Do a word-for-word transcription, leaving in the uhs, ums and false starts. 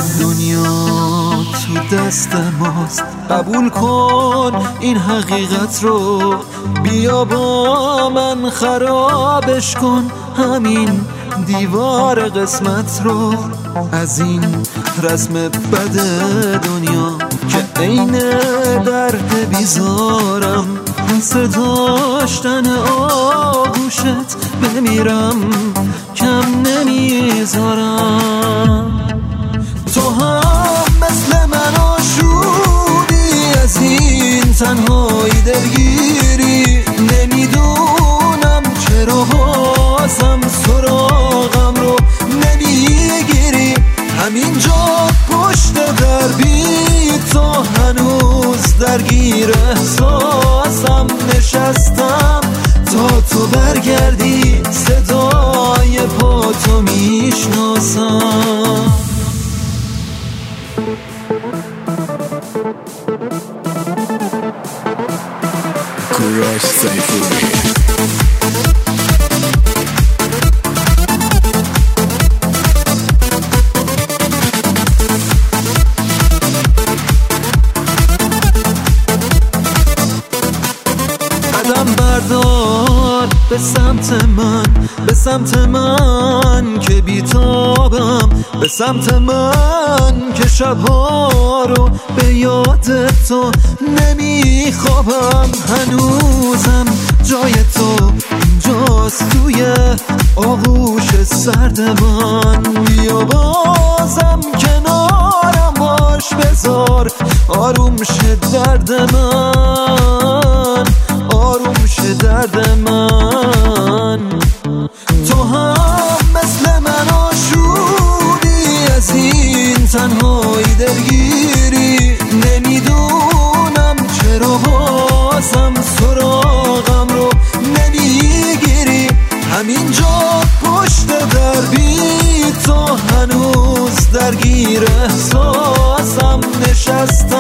دنیا تو دست ماست، قبول کن این حقیقت رو، بیا با من خرابش کن همین دیوار قسمت رو. از این رسم بد دنیا که عین درد بیزارم، حس داشتن آغوشت بمیرم کم نمیذارم. تو هم مثل من آشوبی، از این تنهایی دلگیری، نمیدونم چرا بازم سراغم رو نمیگیری. همینجا پشت دربی تو هنوز درگیر احساسم نشستم تا تو برگردی، صدای پا تو میشناسم. کوروش سیفوری. قدم بردار به سمت من، به سمت من که بیتابم، به سمت من که شبها رو به یاد تو نمیخوابم. هنوزم جای تو اینجاست توی آغوش سرد من، بیا بازم کنارم باش، بذار آروم شه درد من، آروم شه درد من. تو هم مثل من آشوبی، از این تنهایی دلگیری، نمیدونم چرا بازم سراغم رو نمیگیری. همینجا پشت دربی تو هنوز درگیر احساسم نشستم